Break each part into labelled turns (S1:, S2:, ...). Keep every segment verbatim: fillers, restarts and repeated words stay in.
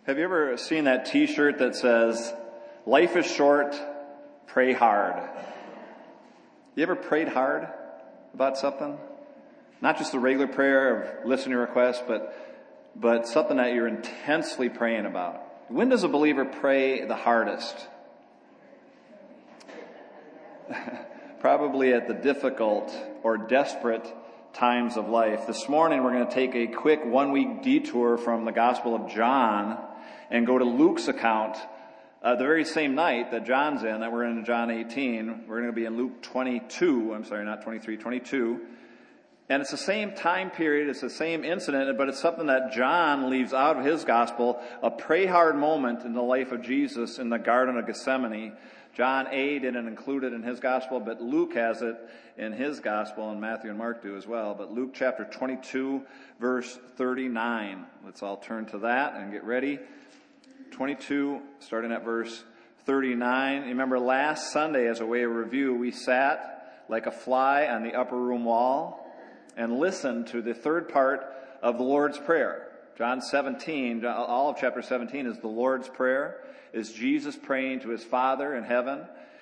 S1: Have you ever seen that t-shirt that says, "Life is short, pray hard"? You ever prayed hard about something? Not just the regular prayer of listening to requests, but, but something that you're intensely praying about. When does a believer pray the hardest? Probably at the difficult or desperate times of life. This morning we're going to take a quick one-week detour from the Gospel of John and go to Luke's account. Uh, the very same night that John's in, that we're in John eighteen, we're going to be in Luke twenty-two, I'm sorry, not twenty-three, twenty-two. And it's the same time period, it's the same incident, but it's something that John leaves out of his gospel, a pray hard moment in the life of Jesus in the Garden of Gethsemane. John A didn't include it in his gospel, but Luke has it in his gospel, and Matthew and Mark do as well. But Luke chapter twenty-two, verse thirty-nine. Let's all turn to that and get ready. twenty-two, starting at verse thirty-nine. You remember last Sunday, as a way of review, we sat like a fly on the upper room wall and listened to the third part of the Lord's Prayer. John seventeen, all of chapter seventeen is the Lord's Prayer, is Jesus praying to his Father in heaven.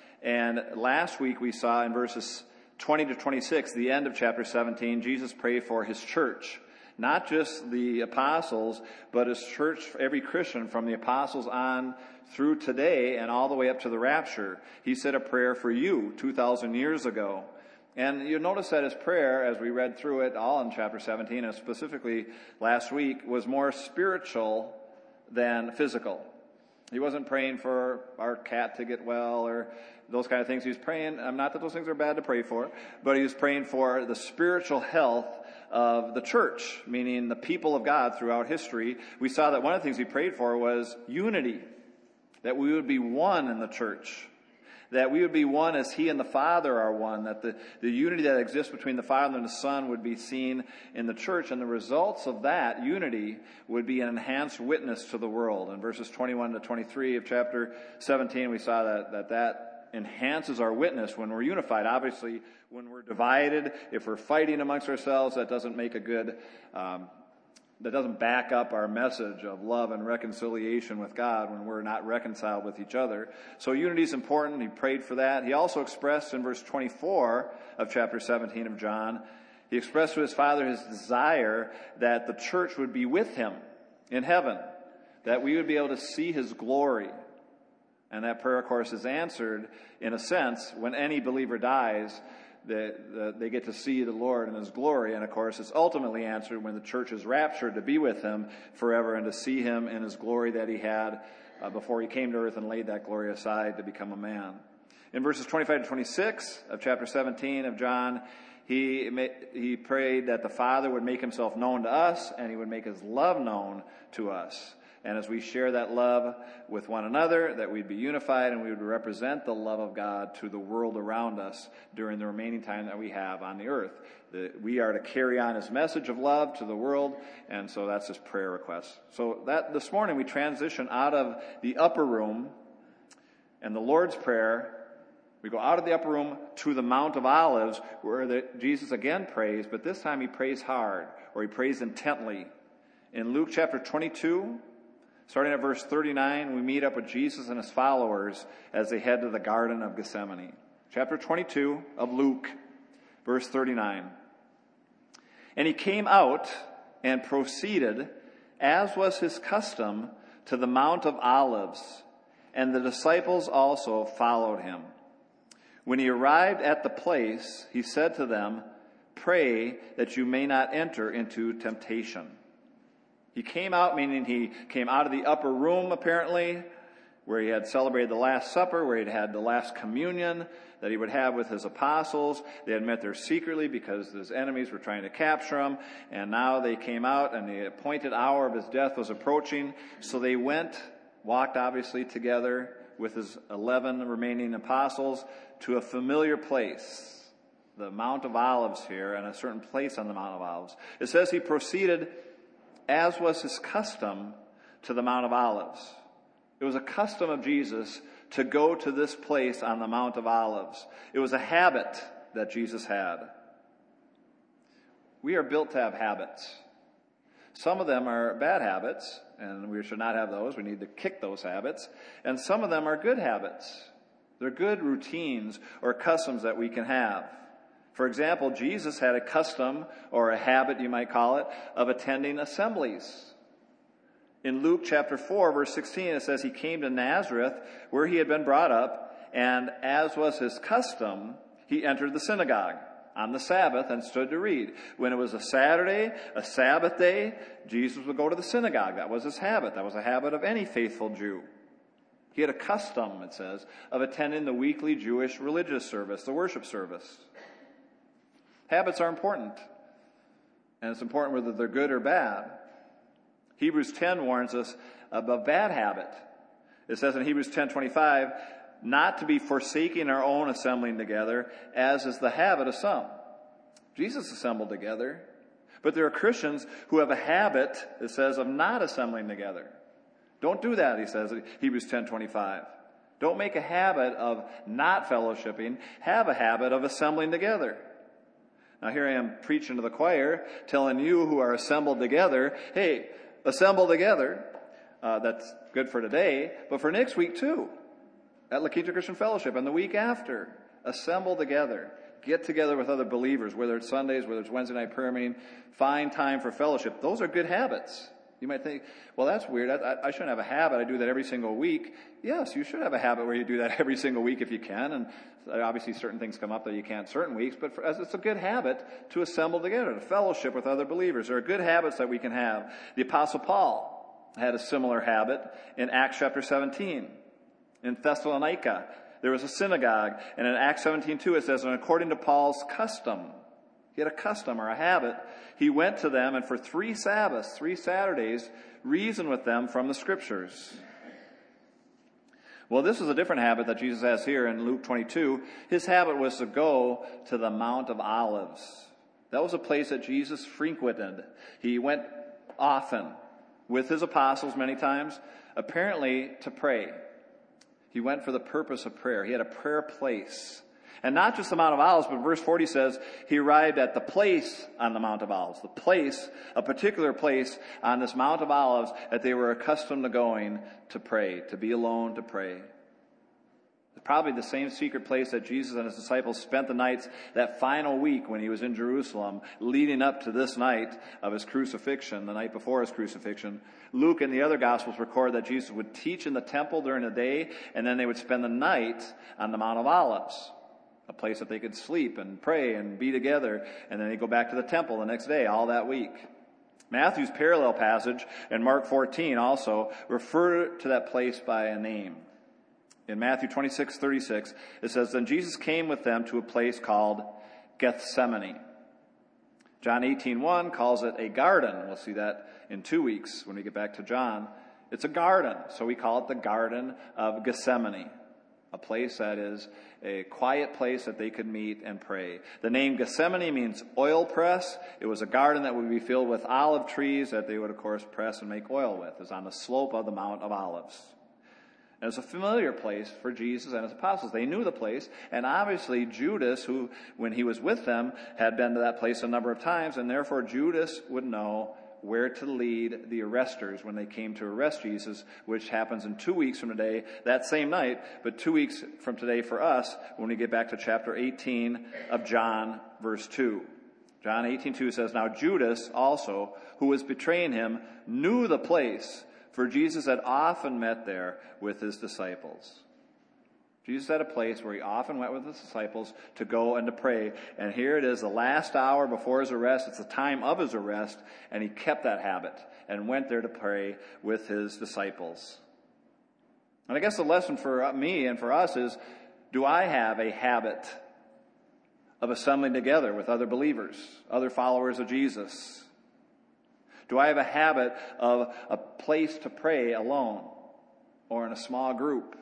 S1: And last week we saw in verses twenty to twenty-six, the end of chapter seventeen, Jesus prayed for his church. Not just the apostles, but his church, every Christian from the apostles on through today and all the way up to the rapture. He said a prayer for you two thousand years ago. And you'll notice that his prayer, as we read through it all in chapter seventeen, and specifically last week, was more spiritual than physical. He wasn't praying for our cat to get well or those kind of things. He was praying, not that those things are bad to pray for, but he was praying for the spiritual health of the church, meaning the people of God throughout history. We saw that one of the things he prayed for was unity, that we would be one in the church, that we would be one as he and the Father are one, that the, the unity that exists between the Father and the Son would be seen in the church, and the results of that unity would be an enhanced witness to the world. In verses twenty-one to twenty-three of chapter seventeen, we saw that that, that enhances our witness when we're unified. Obviously, when we're divided, if we're fighting amongst ourselves, that doesn't make a good, um, that doesn't back up our message of love and reconciliation with God when we're not reconciled with each other. So unity is important. He prayed for that. He also expressed in verse twenty-four of chapter seventeen of John, he expressed to his Father his desire that the church would be with him in heaven, that we would be able to see his glory. And that prayer, of course, is answered, in a sense, when any believer dies, they, they get to see the Lord in his glory. And, of course, it's ultimately answered when the church is raptured to be with him forever and to see him in his glory that he had uh, before he came to earth and laid that glory aside to become a man. In verses twenty-five to twenty-six of chapter seventeen of John, he, he prayed that the Father would make himself known to us and he would make his love known to us. And as we share that love with one another, that we'd be unified and we would represent the love of God to the world around us during the remaining time that we have on the earth. That we are to carry on his message of love to the world, and so that's his prayer request. So that this morning we transition out of the upper room and the Lord's Prayer. We go out of the upper room to the Mount of Olives, where the, Jesus again prays, but this time he prays hard, or he prays intently. In Luke chapter twenty-two, starting at verse thirty-nine, we meet up with Jesus and his followers as they head to the Garden of Gethsemane. Chapter twenty-two of Luke, verse thirty-nine. And he came out and proceeded, as was his custom, to the Mount of Olives, and the disciples also followed him. When he arrived at the place, he said to them, "Pray that you may not enter into temptation." He came out, meaning he came out of the upper room, apparently, where he had celebrated the Last Supper, where he'd had the last communion that he would have with his apostles. They had met there secretly because his enemies were trying to capture him, and now they came out, and the appointed hour of his death was approaching. So they went, walked obviously together with his eleven remaining apostles to a familiar place, the Mount of Olives here, and a certain place on the Mount of Olives. It says he proceeded, as was his custom, to the Mount of Olives. It was a custom of Jesus to go to this place on the Mount of Olives. It was a habit that Jesus had. We are built to have habits. Some of them are bad habits, and we should not have those. We need to kick those habits. And some of them are good habits. They're good routines or customs that we can have. For example, Jesus had a custom, or a habit you might call it, of attending assemblies. In Luke chapter four, verse sixteen, it says he came to Nazareth, where he had been brought up, and as was his custom, he entered the synagogue on the Sabbath and stood to read. When it was a Saturday, a Sabbath day, Jesus would go to the synagogue. That was his habit. That was a habit of any faithful Jew. He had a custom, it says, of attending the weekly Jewish religious service, the worship service. Habits are important, and it's important whether they're good or bad. Hebrews ten warns us of a bad habit. It says in Hebrews ten twenty-five, not to be forsaking our own assembling together, as is the habit of some. Jesus assembled together, but there are Christians who have a habit, it says, of not assembling together. Don't do that, he says in Hebrews ten twenty-five. Don't make a habit of not fellowshipping. Have a habit of assembling together. Now here I am preaching to the choir, telling you who are assembled together, hey, assemble together. Uh, that's good for today, but for next week too. At La Quinta Christian Fellowship and the week after. Assemble together. Get together with other believers, whether it's Sundays, whether it's Wednesday night prayer meeting. Find time for fellowship. Those are good habits. You might think, well, that's weird. I, I shouldn't have a habit. I do that every single week. Yes, you should have a habit where you do that every single week if you can. And obviously certain things come up that you can't certain weeks. But for, it's a good habit to assemble together, to fellowship with other believers. There are good habits that we can have. The Apostle Paul had a similar habit in Acts chapter seventeen. In Thessalonica, there was a synagogue. And in Acts seventeen two, it says, and according to Paul's custom, he had a custom or a habit. He went to them and for three Sabbaths, three Saturdays, reasoned with them from the Scriptures. Well, this is a different habit that Jesus has here in Luke twenty-two. His habit was to go to the Mount of Olives. That was a place that Jesus frequented. He went often with his apostles many times, apparently to pray. He went for the purpose of prayer. He had a prayer place. And not just the Mount of Olives, but verse forty says he arrived at the place on the Mount of Olives. The place, a particular place on this Mount of Olives that they were accustomed to going to pray, to be alone to pray. Probably the same secret place that Jesus and his disciples spent the nights that final week when he was in Jerusalem, leading up to this night of his crucifixion, the night before his crucifixion. Luke and the other Gospels record that Jesus would teach in the temple during the day, and then they would spend the night on the Mount of Olives, a place that they could sleep and pray and be together, and then they go back to the temple the next day, all that week. Matthew's parallel passage in Mark fourteen also refer to that place by a name. In Matthew twenty-six thirty-six, it says, then Jesus came with them to a place called Gethsemane. John eighteen one calls it a garden. We'll see that in two weeks when we get back to John. It's a garden, so we call it the Garden of Gethsemane, a place that is a quiet place that they could meet and pray. The name Gethsemane means oil press. It was a garden that would be filled with olive trees that they would, of course, press and make oil with. It's on the slope of the Mount of Olives. And it's a familiar place for Jesus and his apostles. They knew the place, and obviously Judas, who, when he was with them, had been to that place a number of times, and therefore Judas would know where to lead the arresters when they came to arrest Jesus, which happens in two weeks from today, that same night, but two weeks from today for us when we get back to chapter eighteen of John, verse two. John eighteen two says, now Judas also, who was betraying him, knew the place, for Jesus had often met there with his disciples. Jesus had a place where he often went with his disciples to go and to pray. And here it is, the last hour before his arrest. It's the time of his arrest. And he kept that habit and went there to pray with his disciples. And I guess the lesson for me and for us is, do I have a habit of assembling together with other believers, other followers of Jesus? Do I have a habit of a place to pray alone or in a small group?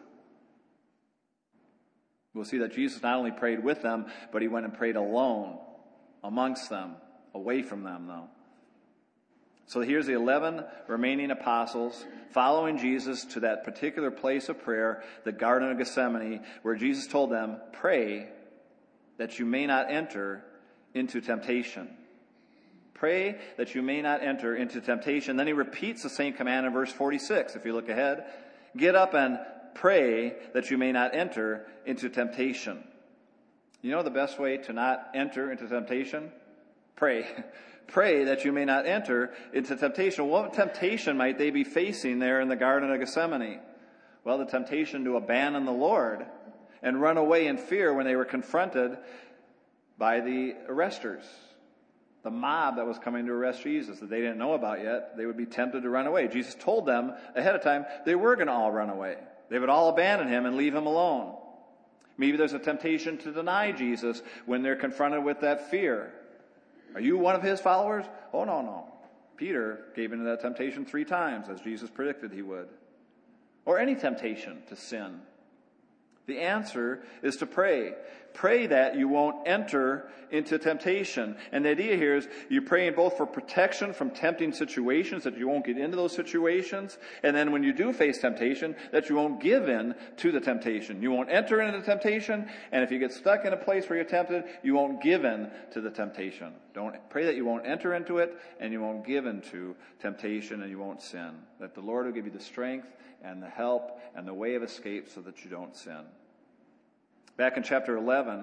S1: We'll see that Jesus not only prayed with them, but he went and prayed alone, amongst them, away from them, though. So here's the eleven remaining apostles following Jesus to that particular place of prayer, the Garden of Gethsemane, where Jesus told them, pray that you may not enter into temptation. Pray that you may not enter into temptation. Then he repeats the same command in verse forty-six. If you look ahead, get up and pray that you may not enter into temptation. You know the best way to not enter into temptation? Pray. Pray that you may not enter into temptation. What temptation might they be facing there in the Garden of Gethsemane? Well, the temptation to abandon the Lord and run away in fear when they were confronted by the arresters. The mob that was coming to arrest Jesus that they didn't know about yet, they would be tempted to run away. Jesus told them ahead of time they were going to all run away. They would all abandon him and leave him alone. Maybe there's a temptation to deny Jesus when they're confronted with that fear. Are you one of his followers? Oh, no, no. Peter gave into that temptation three times, as Jesus predicted he would. Or any temptation to sin. The answer is to pray. Pray that you won't enter into temptation. And the idea here is you're praying both for protection from tempting situations, that you won't get into those situations. And then when you do face temptation, that you won't give in to the temptation. You won't enter into temptation. And if you get stuck in a place where you're tempted, you won't give in to the temptation. Don't pray that you won't enter into it and you won't give in to temptation and you won't sin. That the Lord will give you the strength and the help and the way of escape so that you don't sin. Back in chapter eleven,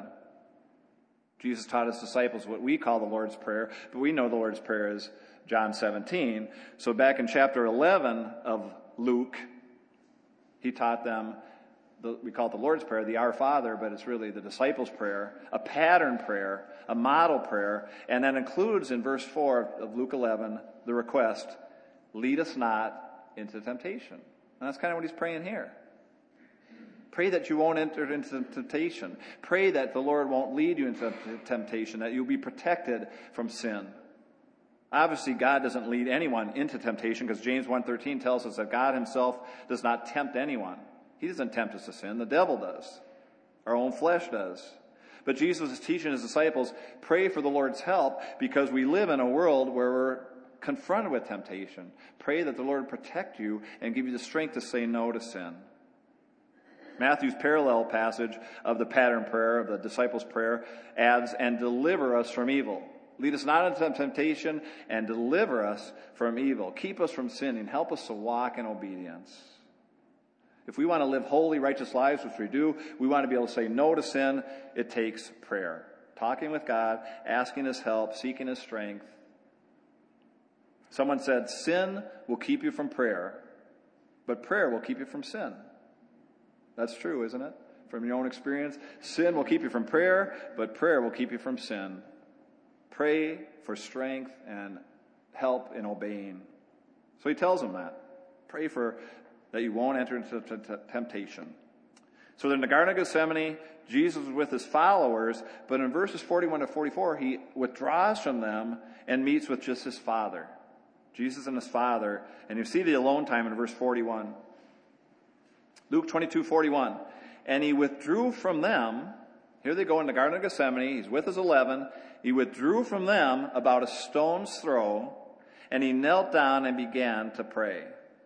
S1: Jesus taught his disciples what we call the Lord's Prayer, but we know the Lord's Prayer is John seventeen. So back in chapter eleven of Luke, he taught them, the, we call it the Lord's Prayer, the Our Father, but it's really the disciples' prayer, a pattern prayer, a model prayer, and that includes in verse four of Luke eleven the request, lead us not into temptation. And that's kind of what he's praying here. Pray that you won't enter into temptation. Pray that the Lord won't lead you into temptation, that you'll be protected from sin. Obviously, God doesn't lead anyone into temptation because James one thirteen tells us that God himself does not tempt anyone. He doesn't tempt us to sin. The devil does. Our own flesh does. But Jesus is teaching his disciples, pray for the Lord's help because we live in a world where we're confronted with temptation. Pray that the Lord protect you and give you the strength to say no to sin. Matthew's parallel passage of the pattern prayer, of the disciples' prayer, adds, and deliver us from evil. Lead us not into temptation and deliver us from evil. Keep us from sinning. Help us to walk in obedience. If we want to live holy, righteous lives, which we do, we want to be able to say no to sin, it takes prayer. Talking with God, asking his help, seeking his strength. Someone said, sin will keep you from prayer, but prayer will keep you from sin. That's true, isn't it? From your own experience, sin will keep you from prayer, but prayer will keep you from sin. Pray for strength and help in obeying. So he tells them that. Pray for that you won't enter into t- t- temptation. So in the Garden of Gethsemane, Jesus was with his followers, but in verses forty-one to forty-four, he withdraws from them and meets with just his Father. Jesus and his Father. And you see the alone time in verse forty-one. Luke twenty-two forty-one. And he withdrew from them. Here they go in the Garden of Gethsemane. He's with his eleven. He withdrew from them about a stone's throw, and he knelt down and began to pray.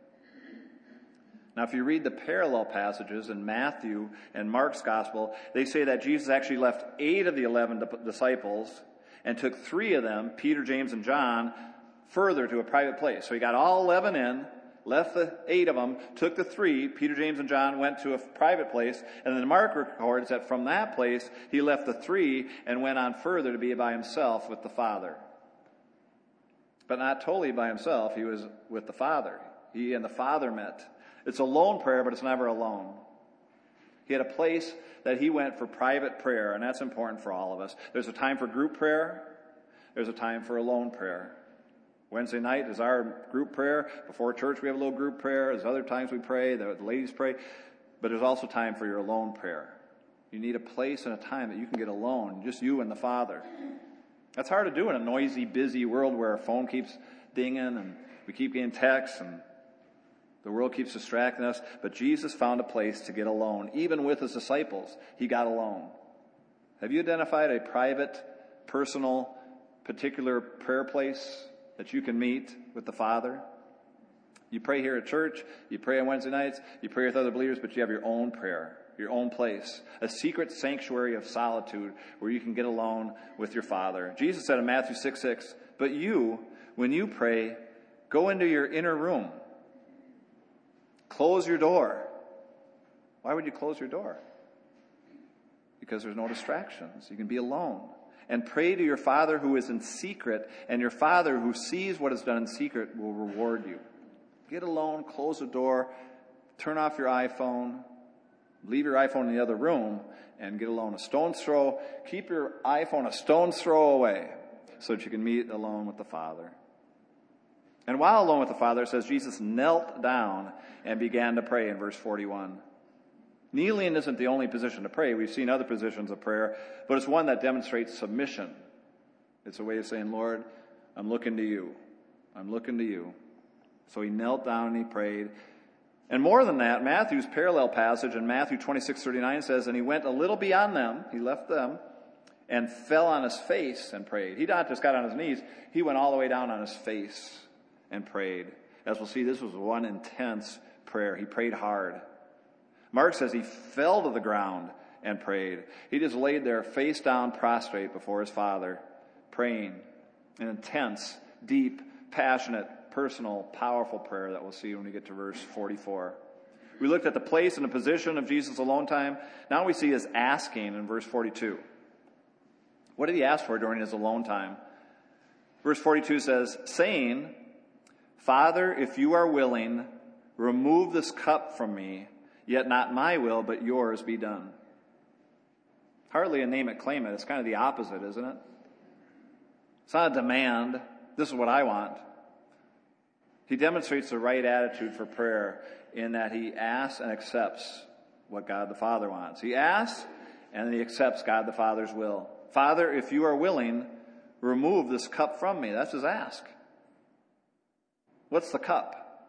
S1: Now, if you read the parallel passages in Matthew and Mark's gospel, they say that Jesus actually left eight of the eleven disciples and took three of them, Peter, James, and John, further to a private place. So he got all eleven in, left the eight of them, took the three, Peter, James, and John, went to a private place, and then Mark records that from that place, he left the three and went on further to be by himself with the Father. But not totally by himself, he was with the Father. He and the Father met. It's a lone prayer, but it's never alone. He had a place that he went for private prayer, and that's important for all of us. There's a time for group prayer. There's a time for alone prayer. Wednesday night is our group prayer. Before church, we have a little group prayer. There's other times we pray. The ladies pray. But there's also time for your alone prayer. You need a place and a time that you can get alone, just you and the Father. That's hard to do in a noisy, busy world where our phone keeps dinging and we keep getting texts and the world keeps distracting us. But Jesus found a place to get alone. Even with his disciples, he got alone. Have you identified a private, personal, particular prayer place that you can meet with the Father? You pray here at church, you pray on Wednesday nights, you pray with other believers, but you have your own prayer, your own place, a secret sanctuary of solitude where you can get alone with your Father. Jesus said in Matthew six six, But you, when you pray, go into your inner room. Close your door. Why would you close your door? Because there's no distractions. You can be alone. And pray to your Father who is in secret, and your Father who sees what is done in secret will reward you. Get alone, close the door, turn off your iPhone, leave your iPhone in the other room, and get alone. A stone's throw, keep your iPhone a stone's throw away so that you can meet alone with the Father. And while alone with the Father, it says Jesus knelt down and began to pray in verse forty-one. Kneeling isn't the only position to pray. We've seen other positions of prayer, but it's one that demonstrates submission. It's a way of saying, Lord, I'm looking to you. I'm looking to you. So he knelt down and he prayed. And more than that, Matthew's parallel passage in Matthew twenty-six thirty-nine says, and he went a little beyond them, he left them, and fell on his face and prayed. He not just got on his knees, he went all the way down on his face and prayed. As we'll see, this was one intense prayer. He prayed hard. Mark says he fell to the ground and prayed. He just laid there face down prostrate before his Father, praying. An intense, deep, passionate, personal, powerful prayer that we'll see when we get to verse forty-four. We looked at the place and the position of Jesus' alone time. Now we see his asking in verse forty-two. What did he ask for during his alone time? Verse forty-two says, saying, Father, if you are willing, remove this cup from me. Yet not my will, but yours be done. Hardly a name it, claim it. It's kind of the opposite, isn't it? It's not a demand. This is what I want. He demonstrates the right attitude for prayer in that he asks and accepts what God the Father wants. He asks and then he accepts God the Father's will. Father, if you are willing, remove this cup from me. That's his ask. What's the cup?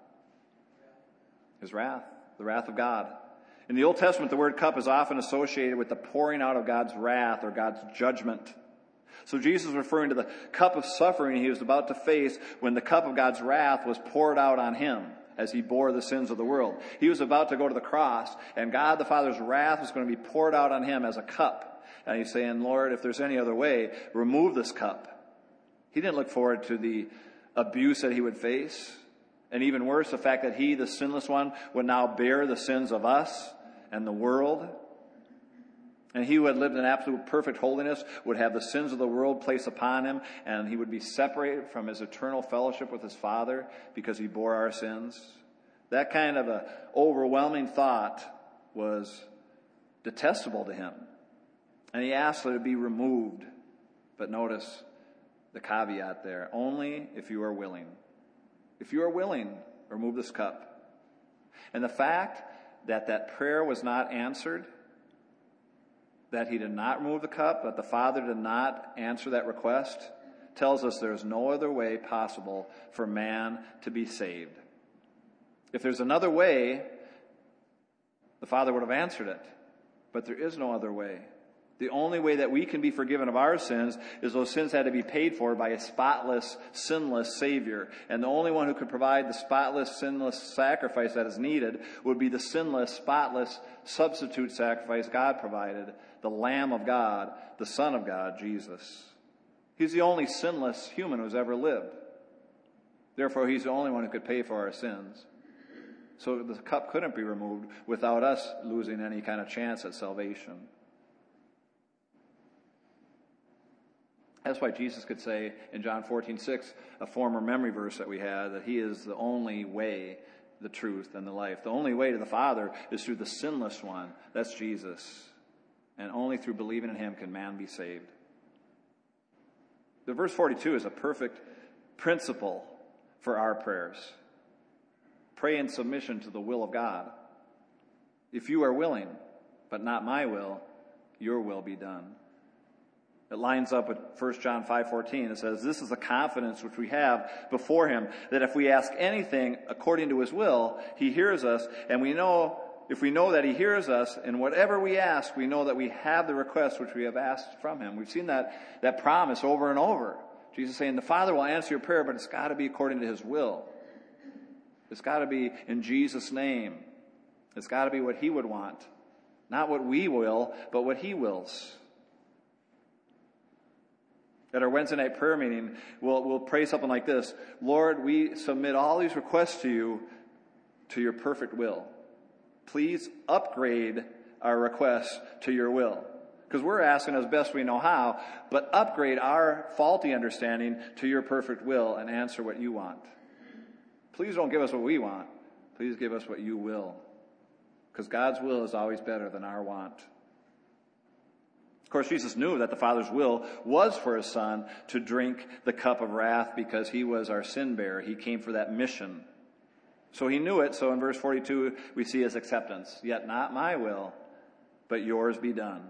S1: His wrath. The wrath of God. In the Old Testament, the word cup is often associated with the pouring out of God's wrath or God's judgment. So Jesus is referring to the cup of suffering he was about to face when the cup of God's wrath was poured out on him as he bore the sins of the world. He was about to go to the cross, and God the Father's wrath was going to be poured out on him as a cup. And he's saying, Lord, if there's any other way, remove this cup. He didn't look forward to the abuse that he would face. And even worse, the fact that he, the sinless one, would now bear the sins of us and the world. And he who had lived in absolute perfect holiness would have the sins of the world placed upon him, and he would be separated from his eternal fellowship with his Father because he bore our sins. That kind of an overwhelming thought was detestable to him. And he asked that it be removed. But notice the caveat there. Only if you are willing. If you are willing, remove this cup. And the fact that that prayer was not answered, that he did not remove the cup, that the Father did not answer that request, tells us there's no other way possible for man to be saved. If there's another way, the Father would have answered it. But there is no other way. The only way that we can be forgiven of our sins is those sins had to be paid for by a spotless, sinless Savior. And the only one who could provide the spotless, sinless sacrifice that is needed would be the sinless, spotless substitute sacrifice God provided, the Lamb of God, the Son of God, Jesus. He's the only sinless human who's ever lived. Therefore, he's the only one who could pay for our sins. So the cup couldn't be removed without us losing any kind of chance at salvation. That's why Jesus could say in John fourteen six, a former memory verse that we had, that he is the only way, the truth, and the life. The only way to the Father is through the sinless one. That's Jesus. And only through believing in him can man be saved. The verse forty-two is a perfect principle for our prayers. Pray in submission to the will of God. If you are willing, but not my will, your will be done. It lines up with First John five fourteen. It says, this is the confidence which we have before him, that if we ask anything according to his will, he hears us. And we know, if we know that he hears us, and whatever we ask, we know that we have the request which we have asked from him. We've seen that, that promise over and over. Jesus saying, the Father will answer your prayer, but it's got to be according to his will. It's got to be in Jesus' name. It's got to be what he would want. Not what we will, but what he wills. At our Wednesday night prayer meeting, we'll, we'll pray something like this. Lord, we submit all these requests to you to your perfect will. Please upgrade our requests to your will. Because we're asking as best we know how, but upgrade our faulty understanding to your perfect will and answer what you want. Please don't give us what we want. Please give us what you will. Because God's will is always better than our want. Of course, Jesus knew that the Father's will was for his Son to drink the cup of wrath because he was our sin bearer. He came for that mission. So he knew it. So in verse forty-two, we see his acceptance. Yet not my will, but yours be done.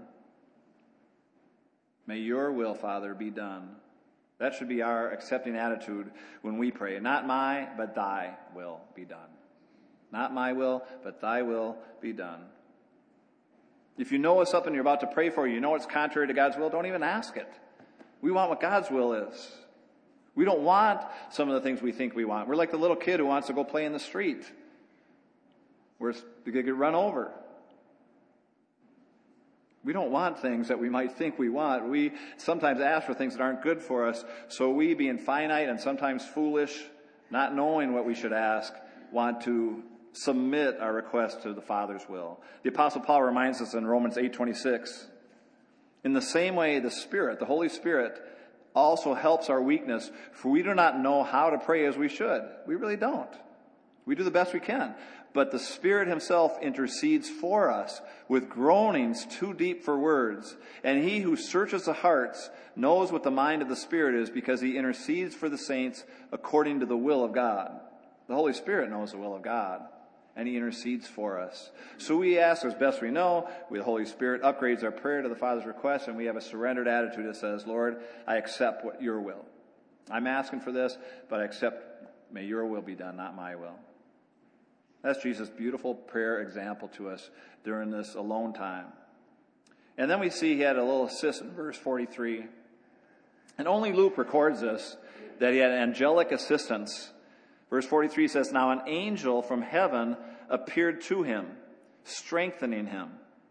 S1: May your will, Father, be done. That should be our accepting attitude when we pray. Not my, but thy will be done. Not my will, but thy will be done. If you know it's something you're about to pray for, you know it's contrary to God's will, don't even ask it. We want what God's will is. We don't want some of the things we think we want. We're like the little kid who wants to go play in the street. We're going to get run over. We don't want things that we might think we want. We sometimes ask for things that aren't good for us. So we, being finite and sometimes foolish, not knowing what we should ask, want to submit our request to the Father's will. The Apostle Paul reminds us in Romans eight twenty-six, in the same way the Spirit, the Holy Spirit, also helps our weakness, for we do not know how to pray as we should. We really don't. We do the best we can. But the Spirit himself intercedes for us with groanings too deep for words. And he who searches the hearts knows what the mind of the Spirit is, because he intercedes for the saints according to the will of God. The Holy Spirit knows the will of God, and he intercedes for us. So we ask as best we know. The Holy Spirit upgrades our prayer to the Father's request, and we have a surrendered attitude that says, Lord, I accept what your will. I'm asking for this, but I accept, may your will be done, not my will. That's Jesus' beautiful prayer example to us during this alone time. And then we see he had a little assist in verse forty-three. And only Luke records this, that he had angelic assistance. Verse forty-three says, now an angel from heaven appeared to him, strengthening him.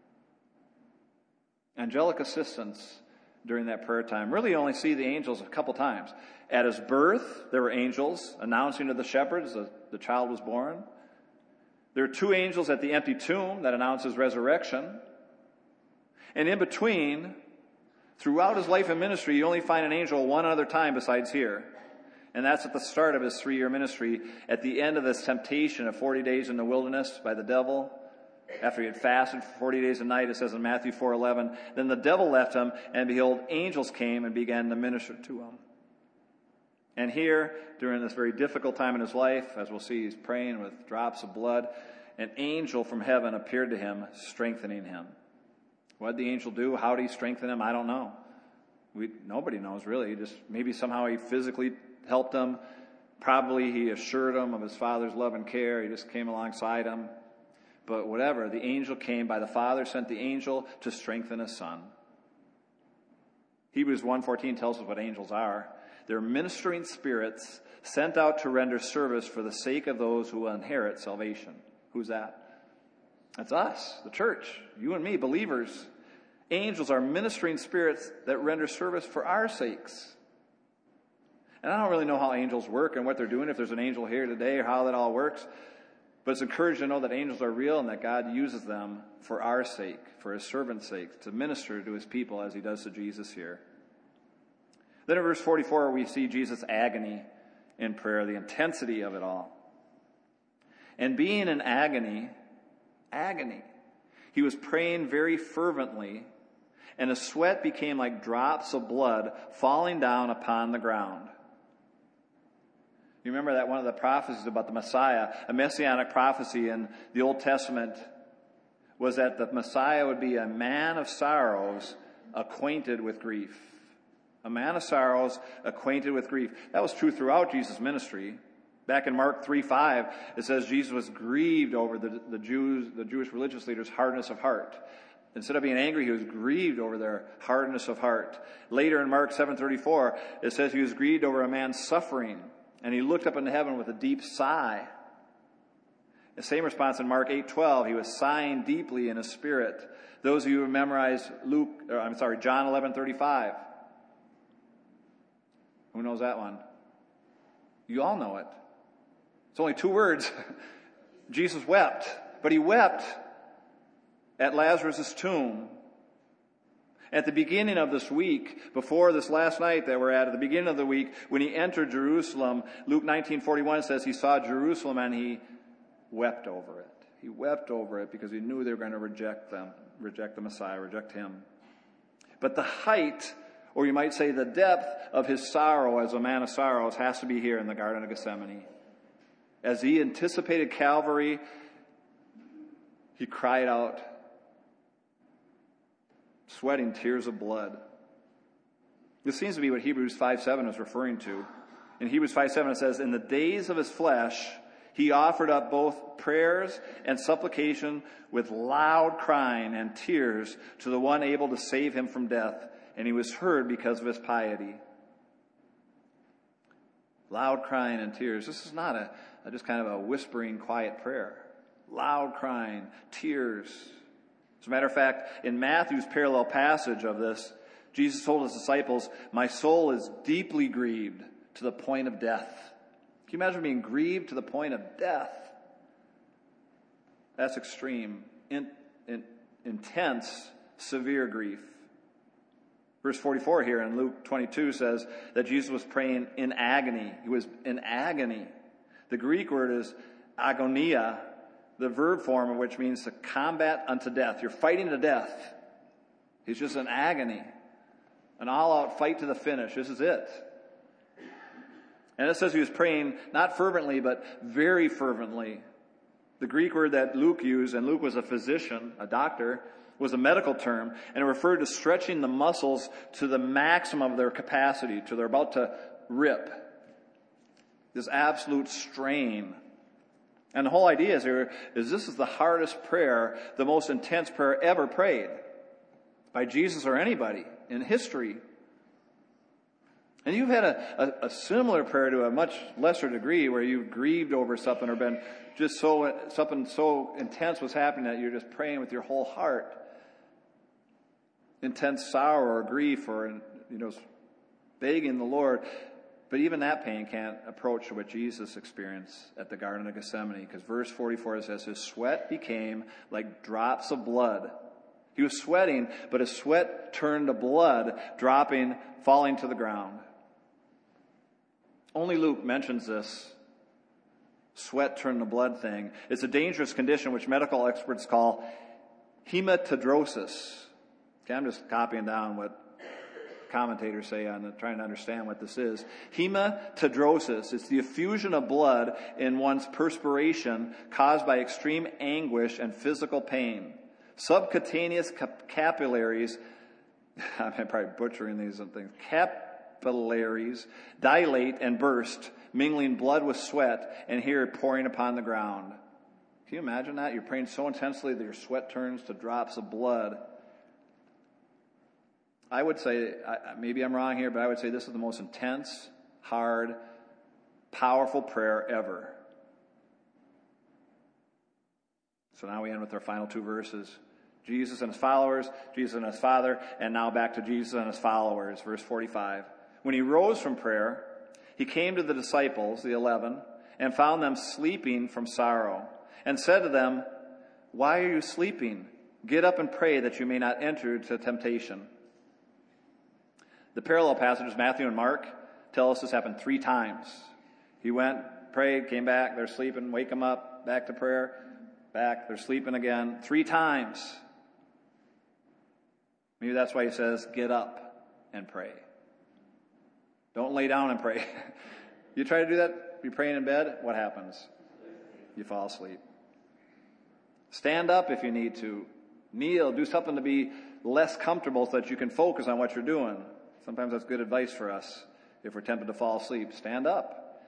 S1: Angelic assistance during that prayer time. Really only see the angels a couple times. At his birth, there were angels announcing to the shepherds that the child was born. There are two angels at the empty tomb that announces resurrection. And in between, throughout his life and ministry, you only find an angel one other time besides here. And that's at the start of his three-year ministry, at the end of this temptation of forty days in the wilderness by the devil. After he had fasted for forty days and night, it says in Matthew four eleven, then the devil left him, and behold, angels came and began to minister to him. And here, during this very difficult time in his life, as we'll see, he's praying with drops of blood. An angel from heaven appeared to him, strengthening him. What did the angel do? How did he strengthen him? I don't know. We, nobody knows, really. Just maybe somehow he physically helped him. Probably he assured him of his Father's love and care. He just came alongside him. But whatever, the angel came by the Father, sent the angel to strengthen his Son. Hebrews one fourteen tells us what angels are. They're ministering spirits sent out to render service for the sake of those who will inherit salvation. Who's that? That's us, the church, you and me, believers. Angels are ministering spirits that render service for our sakes. And I don't really know how angels work and what they're doing, if there's an angel here today or how that all works. But it's encouraging to know that angels are real and that God uses them for our sake, for his servant's sake, to minister to his people as he does to Jesus here. Then in verse forty-four, we see Jesus' agony in prayer, the intensity of it all. And being in agony, agony, he was praying very fervently, and his sweat became like drops of blood falling down upon the ground. You remember that one of the prophecies about the Messiah, a messianic prophecy in the Old Testament, was that the Messiah would be a man of sorrows, acquainted with grief. A man of sorrows, acquainted with grief. That was true throughout Jesus' ministry. Back in Mark three five, it says Jesus was grieved over the, the Jews, the Jewish religious leaders' hardness of heart. Instead of being angry, he was grieved over their hardness of heart. Later in Mark seven thirty-four, it says he was grieved over a man's suffering, and he looked up into heaven with a deep sigh. The same response in Mark eight twelve, he was sighing deeply in his spirit. Those of you who memorize Luke, or I'm sorry, John eleven thirty-five. Who knows that one? You all know it. It's only two words. Jesus wept. But he wept at Lazarus' tomb. At the beginning of this week, before this last night that we're at, at the beginning of the week, when he entered Jerusalem, Luke nineteen forty-one says he saw Jerusalem and he wept over it. He wept over it because he knew they were going to reject them, reject the Messiah, reject him. But the height, or you might say the depth of his sorrow as a man of sorrows has to be here in the Garden of Gethsemane. As he anticipated Calvary, he cried out, sweating tears of blood. This seems to be what Hebrews five seven is referring to. In Hebrews five seven it says, in the days of his flesh, he offered up both prayers and supplication with loud crying and tears to the one able to save him from death, and he was heard because of his piety. Loud crying and tears. This is not a, a just kind of a whispering, quiet prayer. Loud crying, tears. As a matter of fact, in Matthew's parallel passage of this, Jesus told his disciples, my soul is deeply grieved to the point of death. Can you imagine being grieved to the point of death? That's extreme, in, in, intense, severe grief. Verse forty-four here in Luke twenty-two says that Jesus was praying in agony. He was in agony. The Greek word is agonia, the verb form of which means to combat unto death. You're fighting to death. He's just in agony. An all-out fight to the finish. This is it. And it says he was praying not fervently, but very fervently. The Greek word that Luke used, and Luke was a physician, a doctor, was a medical term, and it referred to stretching the muscles to the maximum of their capacity, to they're about to rip. This absolute strain. And the whole idea is here is this is the hardest prayer, the most intense prayer ever prayed by Jesus or anybody in history. And you've had a, a, a similar prayer to a much lesser degree where you've grieved over something or been just so, something so intense was happening that you're just praying with your whole heart. Intense sorrow or grief or, you know, begging the Lord. But even that pain can't approach what Jesus experienced at the Garden of Gethsemane, because verse forty-four says his sweat became like drops of blood. He was sweating, but his sweat turned to blood, dropping, falling to the ground. Only Luke mentions this sweat turned to blood thing. It's a dangerous condition which medical experts call hematidrosis. Okay, I'm just copying down what commentators say on trying to understand what this is. Hematidrosis. It's the effusion of blood in one's perspiration caused by extreme anguish and physical pain. Subcutaneous cap- capillaries, I'm probably butchering these things, capillaries dilate and burst, mingling blood with sweat, and here pouring upon the ground. Can you imagine that? You're praying so intensely that your sweat turns to drops of blood. I would say, maybe I'm wrong here, but I would say this is the most intense, hard, powerful prayer ever. So now we end with our final two verses. Jesus and his followers, Jesus and his Father, and now back to Jesus and his followers. Verse forty-five. When he rose from prayer, he came to the disciples, the eleven, and found them sleeping from sorrow, and said to them, why are you sleeping? Get up and pray that you may not enter into temptation. The parallel passages, Matthew and Mark, tell us this happened three times. He went, prayed, came back, they're sleeping, wake them up, back to prayer, back, they're sleeping again, three times. Maybe that's why he says, get up and pray. Don't lay down and pray. You try to do that, you're praying in bed, what happens? You fall asleep. Stand up if you need to. Kneel, do something to be less comfortable so that you can focus on what you're doing. Sometimes that's good advice for us if we're tempted to fall asleep. Stand up.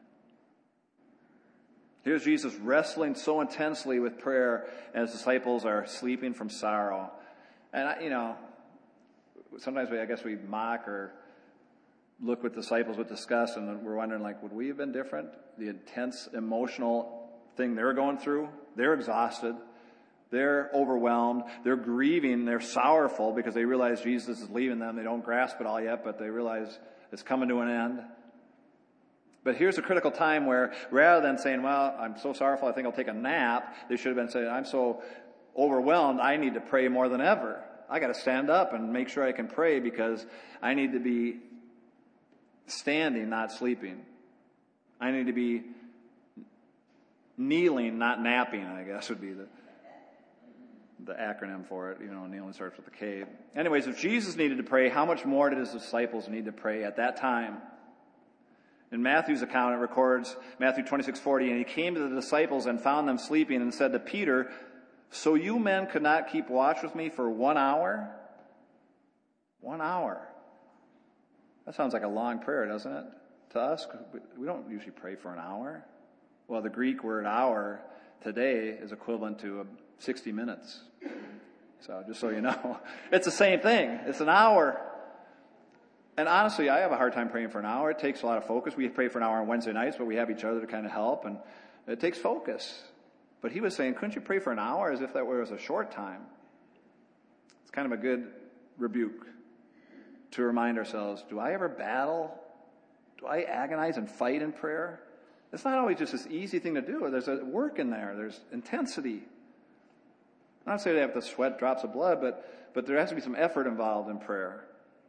S1: Here's Jesus wrestling so intensely with prayer, and his disciples are sleeping from sorrow. And, I, you know, sometimes we, I guess we mock or look with disciples with disgust, and we're wondering, like, would we have been different? The intense emotional thing they're going through, they're exhausted. They're overwhelmed. They're grieving. They're sorrowful because they realize Jesus is leaving them. They don't grasp it all yet, but they realize is coming to an end. But here's a critical time where rather than saying, well, I'm so sorrowful, I think I'll take a nap, they should have been saying, I'm so overwhelmed, I need to pray more than ever. I got to stand up and make sure I can pray because I need to be standing, not sleeping. I need to be kneeling, not napping, I guess would be the the acronym for it. You know, kneeling starts with a K. Anyways, if Jesus needed to pray, how much more did his disciples need to pray at that time? In Matthew's account, it records, Matthew twenty-six forty, and he came to the disciples and found them sleeping and said to Peter, so you men could not keep watch with me for one hour? One hour. That sounds like a long prayer, doesn't it? To us, we don't usually pray for an hour. Well, the Greek word hour today is equivalent to sixty minutes. So just so you know, it's the same thing. It's an hour. And honestly, I have a hard time praying for an hour. It takes a lot of focus. We pray for an hour on Wednesday nights, but we have each other to kind of help, and it takes focus. But he was saying, couldn't you pray for an hour as if that was a short time? It's kind of a good rebuke to remind ourselves, do I ever battle? Do I agonize and fight in prayer? It's not always just this easy thing to do. There's a work in there. There's intensity. I'm not saying they have to sweat drops of blood, but, but there has to be some effort involved in prayer.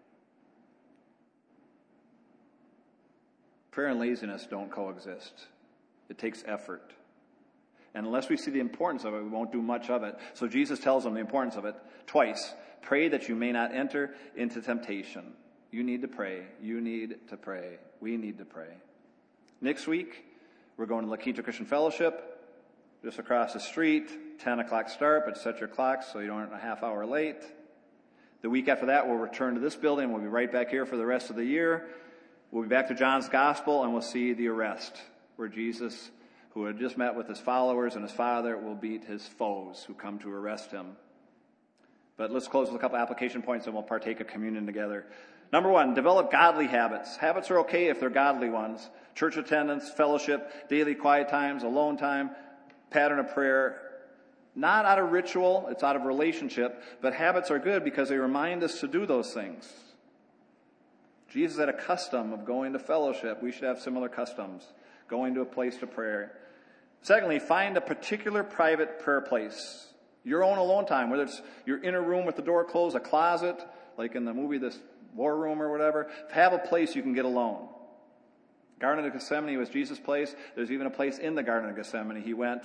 S1: Prayer and laziness don't coexist. It takes effort. And unless we see the importance of it, we won't do much of it. So Jesus tells them the importance of it twice. Pray that you may not enter into temptation. You need to pray. You need to pray. We need to pray. Next week, we're going to La Quinta Christian Fellowship, just across the street, ten o'clock start, but set your clocks so you don't a half hour late. The week after that, we'll return to this building. We'll be right back here for the rest of the year. We'll be back to John's Gospel, and we'll see the arrest, where Jesus, who had just met with his followers and his Father, will beat his foes who come to arrest him. But let's close with a couple application points, and we'll partake of communion together. Number one, develop godly habits. Habits are okay if they're godly ones. Church attendance, fellowship, daily quiet times, alone time, pattern of prayer. Not out of ritual, it's out of relationship, but habits are good because they remind us to do those things. Jesus had a custom of going to fellowship. We should have similar customs, going to a place to pray. Secondly, find a particular private prayer place. Your own alone time, whether it's your inner room with the door closed, a closet, like in the movie This War Room or whatever. Have a place you can get alone. Garden of Gethsemane was Jesus' place. There's even a place in the Garden of Gethsemane. He went,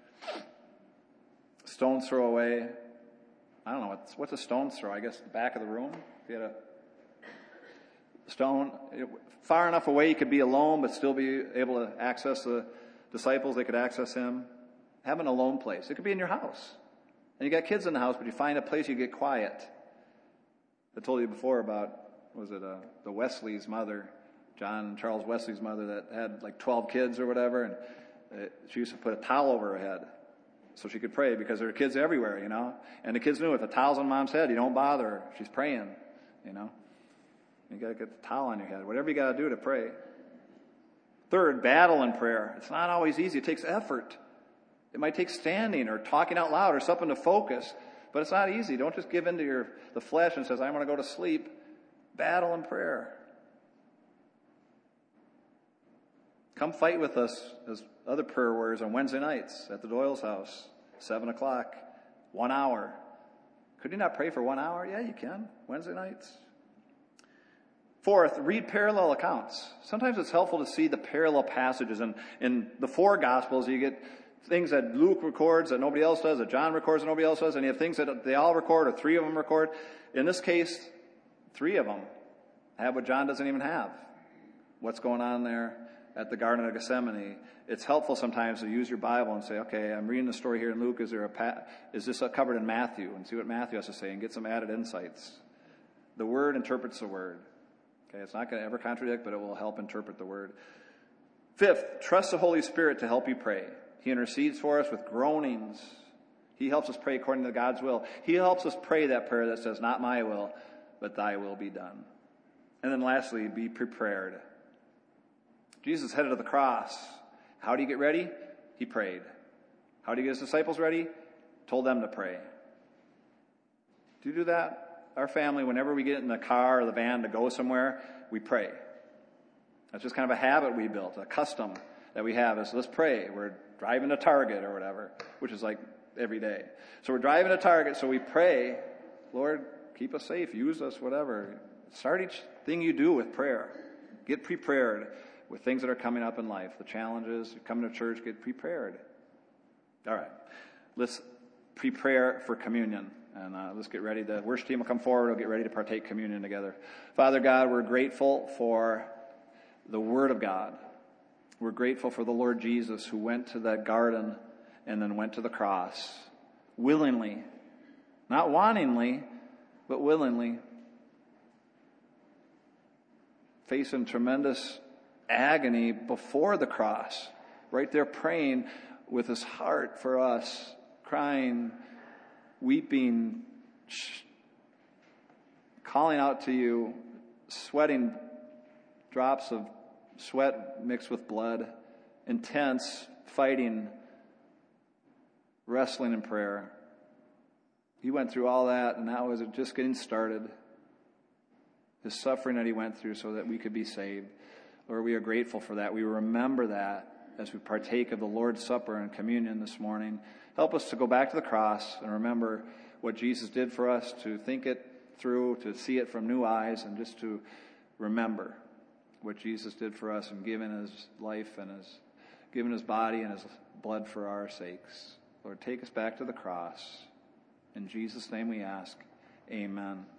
S1: stone's throw away. I don't know, what's, what's a stone's throw? I guess the back of the room. If you had a stone far enough away, you could be alone, but still be able to access the disciples. They could access him. Have an alone place. It could be in your house. And you got kids in the house, but you find a place you get quiet. I told you before about, was it uh, the Wesley's mother, John and Charles Wesley's mother, that had like twelve kids or whatever, and uh, she used to put a towel over her head so she could pray because there are kids everywhere, you know. And the kids knew if the towel's on mom's head, you don't bother her. She's praying, you know. You got to get the towel on your head, whatever you got to do to pray. Third, battle in prayer. It's not always easy. It takes effort. It might take standing or talking out loud or something to focus, but it's not easy. Don't just give in to your, the flesh and says, I want to go to sleep. Battle in prayer. Come fight with us as other prayer warriors on Wednesday nights at the Doyle's house, seven o'clock, one hour. Could you not pray for one hour? Yeah, you can. Wednesday nights. Fourth, read parallel accounts. Sometimes it's helpful to see the parallel passages. In, in the four Gospels, you get things that Luke records that nobody else does, that John records that nobody else does, and you have things that they all record, or three of them record. In this case, three of them have what John doesn't even have. What's going on there at the Garden of Gethsemane? It's helpful sometimes to use your Bible and say, okay, I'm reading the story here in Luke. Is there a pa- is this covered in Matthew? And see what Matthew has to say and get some added insights. The Word interprets the Word. Okay, it's not going to ever contradict, but it will help interpret the Word. Fifth, trust the Holy Spirit to help you pray. He intercedes for us with groanings. He helps us pray according to God's will. He helps us pray that prayer that says, not my will, but thy will be done. And then lastly, be prepared. Jesus headed to the cross. How do you get ready? He prayed. How do you get his disciples ready? Told them to pray. Do you do that? Our family, whenever we get in the car or the van to go somewhere, we pray. That's just kind of a habit we built, a custom that we have is let's pray. We're driving to Target or whatever, which is like every day. So we're driving to Target, so we pray, Lord, keep us safe, use us, whatever. Start each thing you do with prayer. Get prepared with things that are coming up in life. The challenges, coming to church, get prepared. All right, let's prepare for communion. And uh, let's get ready. The worship team will come forward. We'll get ready to partake communion together. Father God, we're grateful for the Word of God. We're grateful for the Lord Jesus who went to that garden and then went to the cross willingly, not wantingly, but willingly, facing tremendous agony before the cross, right there praying with his heart for us, crying, weeping, calling out to you, sweating drops of sweat mixed with blood, intense fighting, wrestling in prayer. He went through all that, and that was just getting started. His suffering that he went through so that we could be saved. Lord, we are grateful for that. We remember that as we partake of the Lord's Supper and communion this morning. Help us to go back to the cross and remember what Jesus did for us, to think it through, to see it from new eyes, and just to remember what Jesus did for us and given his life and his given his body and his blood for our sakes. Lord, take us back to the cross. In Jesus' name we ask, amen.